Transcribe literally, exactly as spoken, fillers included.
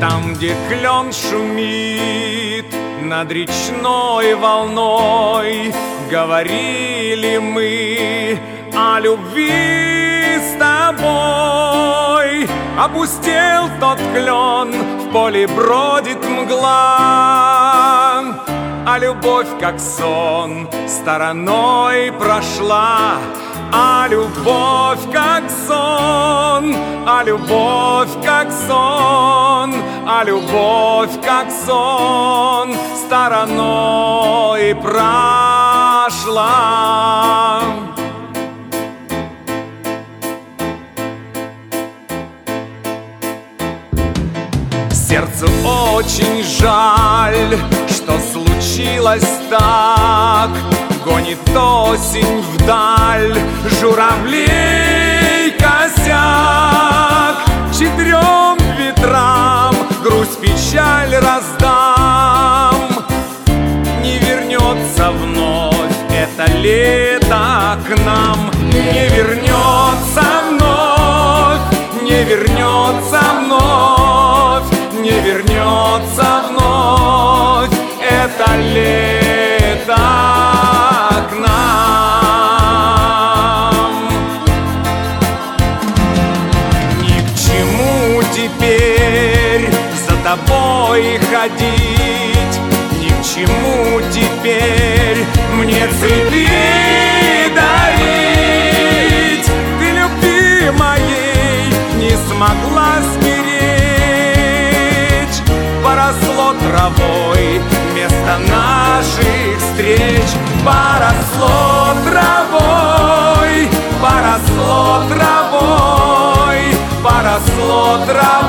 Там, где клен шумит над речной волной, говорили мы о любви с тобой. Опустел тот клен, в поле бродит мгла, а любовь, как сон, стороной прошла. А любовь, как сон, а любовь, как сон, а любовь, как сон, стороной прошла. Сердцу очень жаль, что случилось так. Гонит осень вдаль журавлей косяк. Четырем ветрам грусть, печаль раздам. Не вернется вновь это лето к нам. Не вернется вновь, не вернется вновь, не вернется вновь это лето к нам. Ни к чему теперь за тобой ходить, ни к чему теперь мне цветы дарить. Ты любви моей не смогла сберечь, поросло травой место наших встреч. Поросло травой, поросло травой, поросло травой.